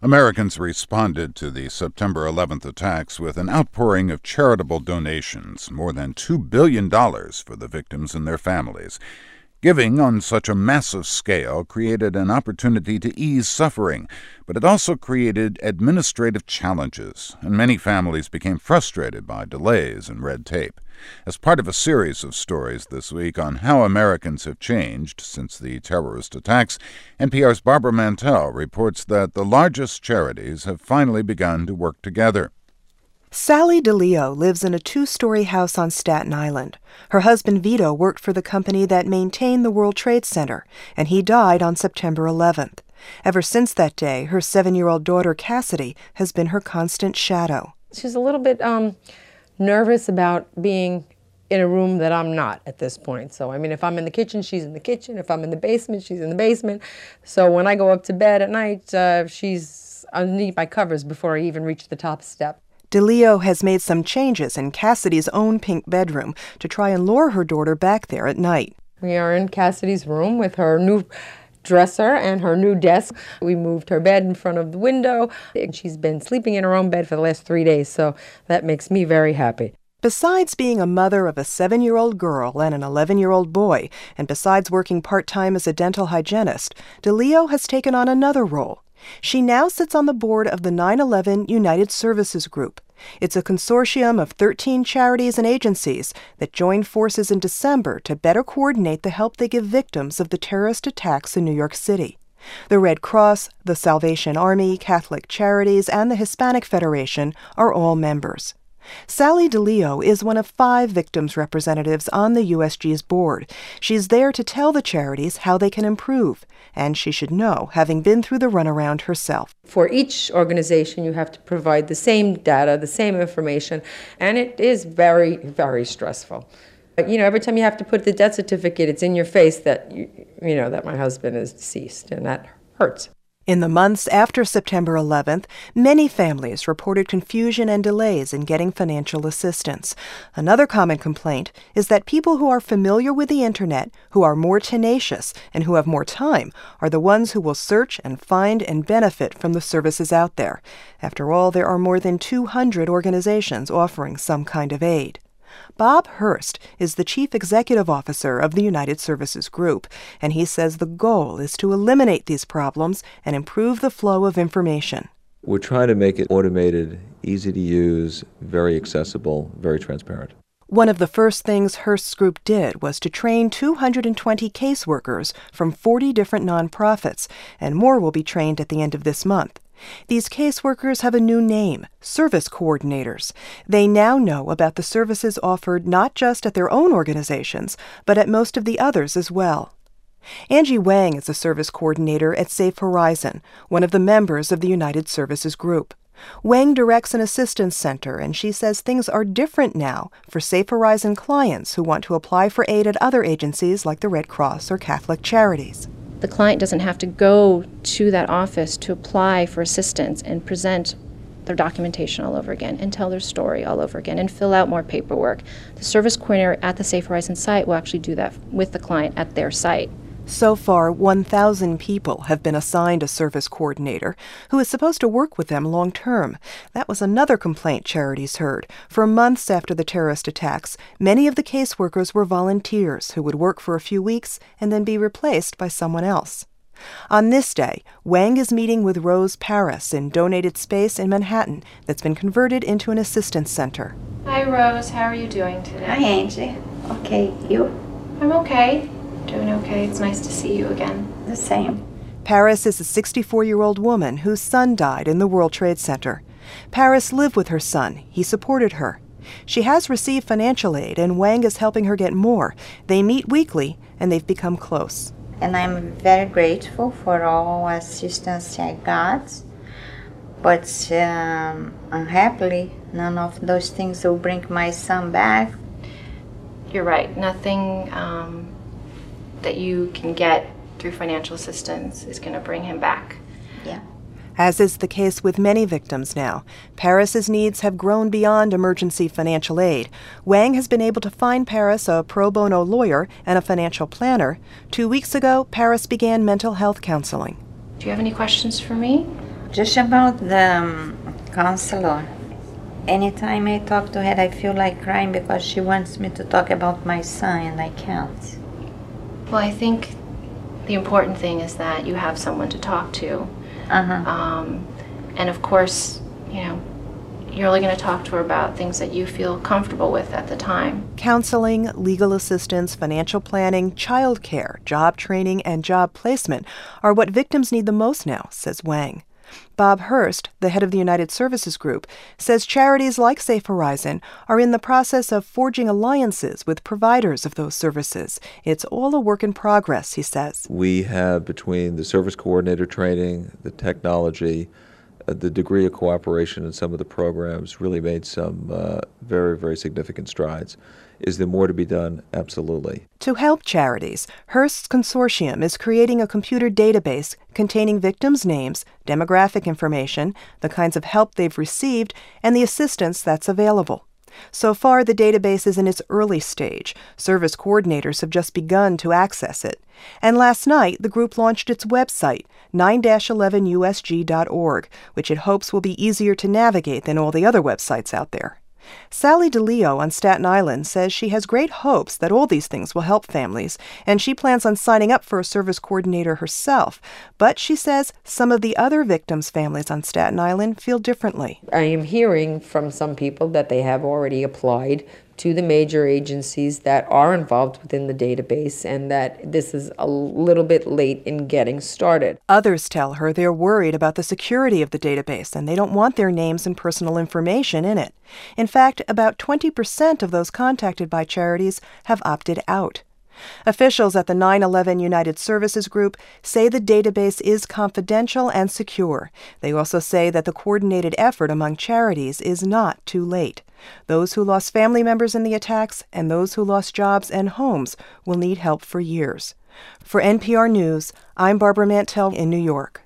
Americans responded to the September 11th attacks with an outpouring of charitable donations, more than $2 billion for the victims and their families. Giving on such a massive scale created an opportunity to ease suffering, but it also created administrative challenges, and many families became frustrated by delays and red tape. As part of a series of stories this week on how Americans have changed since the terrorist attacks, NPR's Barbara Mantell reports that the largest charities have finally begun to work together. Sally DeLeo lives in a two-story house on Staten Island. Her husband Vito worked for the company that maintained the World Trade Center, and he died on September 11th. Ever since that day, her 7-year-old daughter Cassidy has been her constant shadow. She's a little bit nervous about being in a room that I'm not at this point. So, if I'm in the kitchen, she's in the kitchen. If I'm in the basement, she's in the basement. So when I go up to bed at night, she's underneath my covers before I even reach the top step. DeLeo has made some changes in Cassidy's own pink bedroom to try and lure her daughter back there at night. We are in Cassidy's room with her new dresser and her new desk. We moved her bed in front of the window. She's been sleeping in her own bed for the last 3 days, so that makes me very happy. Besides being a mother of a 7-year-old girl and an 11-year-old boy, and besides working part-time as a dental hygienist, DeLeo has taken on another role. She now sits on the board of the 9/11 United Services Group. It's a consortium of 13 charities and agencies that joined forces in December to better coordinate the help they give victims of the terrorist attacks in New York City. The Red Cross, the Salvation Army, Catholic Charities, and the Hispanic Federation are all members. Sally DeLeo is one of 5 victims' representatives on the USG's board. She's there to tell the charities how they can improve, and she should know, having been through the runaround herself. For each organization, you have to provide the same data, the same information, and it is very, very stressful. Every time you have to put the death certificate, it's in your face that, that my husband is deceased, and that hurts. In the months after September 11th, many families reported confusion and delays in getting financial assistance. Another common complaint is that people who are familiar with the Internet, who are more tenacious, and who have more time are the ones who will search and find and benefit from the services out there. After all, there are more than 200 organizations offering some kind of aid. Bob Hurst is the Chief Executive Officer of the United Services Group, and he says the goal is to eliminate these problems and improve the flow of information. We're trying to make it automated, easy to use, very accessible, very transparent. One of the first things Hurst's group did was to train 220 caseworkers from 40 different nonprofits, and more will be trained at the end of this month. These caseworkers have a new name, service coordinators. They now know about the services offered not just at their own organizations, but at most of the others as well. Angie Wang is a service coordinator at Safe Horizon, one of the members of the United Services Group. Wang directs an assistance center, and she says things are different now for Safe Horizon clients who want to apply for aid at other agencies like the Red Cross or Catholic Charities. The client doesn't have to go to that office to apply for assistance and present their documentation all over again and tell their story all over again and fill out more paperwork. The service coordinator at the Safe Horizon site will actually do that with the client at their site. So far, 1,000 people have been assigned a service coordinator who is supposed to work with them long term. That was another complaint charities heard. For months after the terrorist attacks, many of the caseworkers were volunteers who would work for a few weeks and then be replaced by someone else. On this day, Wang is meeting with Rose Paris in donated space in Manhattan that's been converted into an assistance center. Hi, Rose. How are you doing today? Hi, Angie. Okay, you? I'm okay. Doing okay. It's nice to see you again. The same. Paris is a 64-year-old woman whose son died in the World Trade Center. Paris lived with her son. He supported her. She has received financial aid, and Wang is helping her get more. They meet weekly, and they've become close. And I'm very grateful for all assistance I got. But unhappily, none of those things will bring my son back. You're right. Nothing that you can get through financial assistance is going to bring him back. Yeah. As is the case with many victims now, Paris's needs have grown beyond emergency financial aid. Wang has been able to find Paris a pro bono lawyer and a financial planner. 2 weeks ago, Paris began mental health counseling. Do you have any questions for me? Just about the counselor. Anytime I talk to her, I feel like crying because she wants me to talk about my son and I can't. Well, I think the important thing is that you have someone to talk to. And of course, you're only going to talk to her about things that you feel comfortable with at the time. Counseling, legal assistance, financial planning, child care, job training, and job placement are what victims need the most now, says Wang. Bob Hurst, the head of the United Services Group, says charities like Safe Horizon are in the process of forging alliances with providers of those services. It's all a work in progress, he says. We have, between the service coordinator training, the technology, the degree of cooperation in some of the programs, really made some very, very significant strides. Is there more to be done? Absolutely. To help charities, Hearst's consortium is creating a computer database containing victims' names, demographic information, the kinds of help they've received, and the assistance that's available. So far, the database is in its early stage. Service coordinators have just begun to access it. And last night, the group launched its website, 9-11usg.org, which it hopes will be easier to navigate than all the other websites out there. Sally DeLeo on Staten Island says she has great hopes that all these things will help families, and she plans on signing up for a service coordinator herself. But she says some of the other victims' families on Staten Island feel differently. I am hearing from some people that they have already applied to the major agencies that are involved within the database and that this is a little bit late in getting started. Others tell her they're worried about the security of the database and they don't want their names and personal information in it. In fact, about 20% of those contacted by charities have opted out. Officials at the 9/11 United Services Group say the database is confidential and secure. They also say that the coordinated effort among charities is not too late. Those who lost family members in the attacks and those who lost jobs and homes will need help for years. For NPR News, I'm Barbara Mantell in New York.